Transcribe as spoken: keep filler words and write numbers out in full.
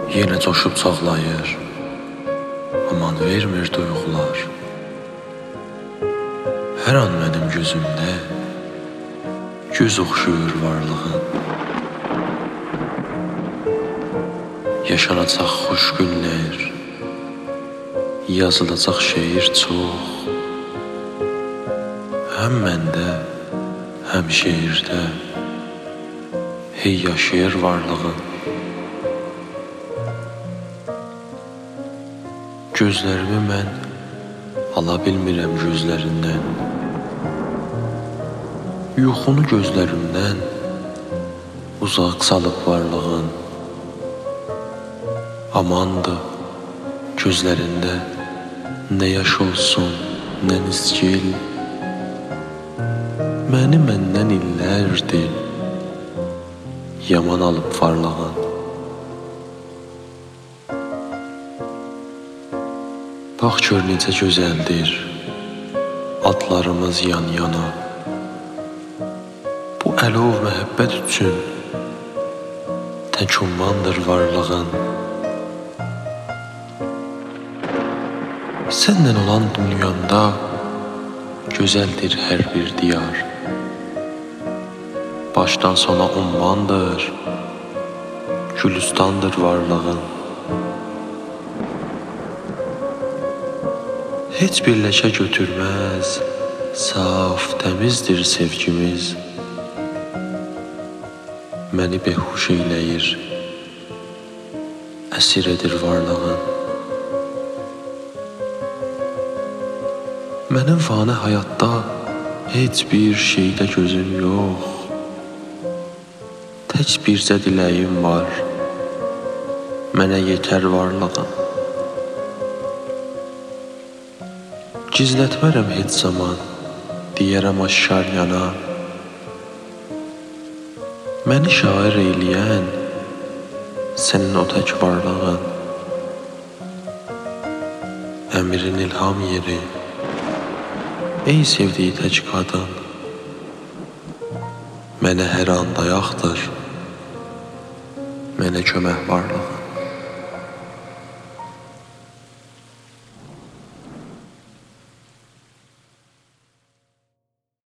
Yenə coşub çağlayır, aman vermir duyğular. Hər an mənim gözümdə göz oxşuyur varlığın. Yaşanacaq xoş günlər, yazılacaq şeir çox. Həm məndə, həm şeirdə hey yaşayır varlığın. Gözlərimi mən ala bilmirəm gözlərindən. Yuxunu gözlərimdən uzaq salıb varlığın. Amandır gözlərində nə yaş olsun, nə nisgil. Məni məndən illərdir yaman alıb varlığın. Bax gör necə gözəldir adlarımız yan-yana. Bu əlov məhəbbət üçün tək ummandır varlığın. Səndən olan dünyamda gözəldir hər bir diyar. Başdan sona ummandır, gülüstandır varlığın. Heç bir ləkə götürməz, saf, təmizdir sevgimiz. Məni behuş eyləyir, əsir edir varlığın. Mənim fani həyatda heç bir şeydə gözüm yox. Tək bircə diləyim var, mənə yetər varlığın. Gizlətmərəm heç zaman, deyərəm aşkar yana. Məni şair eyləyən sənin o tək varlığın. Əmrin ilham yeri, ey sevdiyi tək qadın. Mənə hər an dayaqdır, mənə kömək varlığın.